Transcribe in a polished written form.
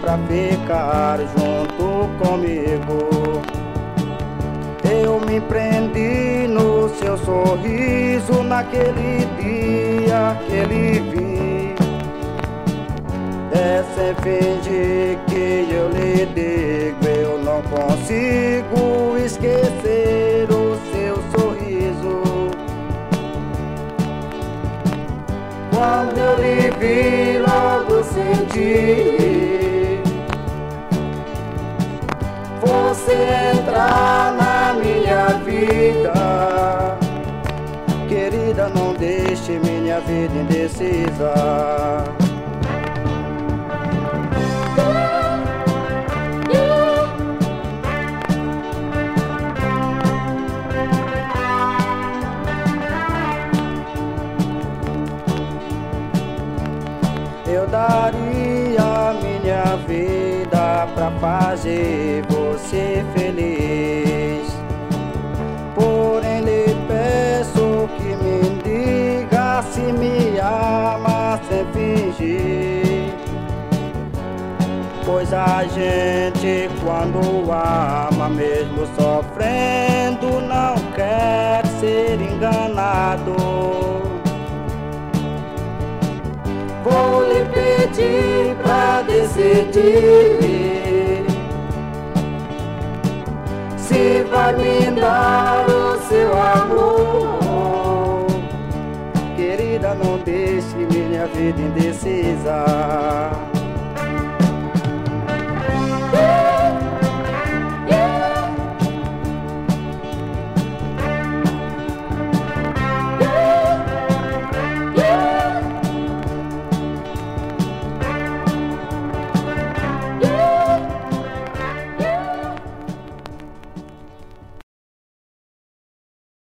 pra ficar junto comigo. Eu me prendi no seu sorriso naquele dia que ele vi. É sem fingir que eu lhe digo, eu não consigo esquecer o seu sorriso. Quando eu lhe vi, logo senti você entrar na minha vida. Querida, não deixe minha vida indecisa. Eu daria minha vida pra fazer você feliz. Porém lhe peço que me diga se me ama sem fingir. Pois a gente quando ama, mesmo sofrendo, não quer ser enganado. Vou lhe pedir pra decidir se vai me dar o seu amor. Querida, não deixe minha vida indecisa.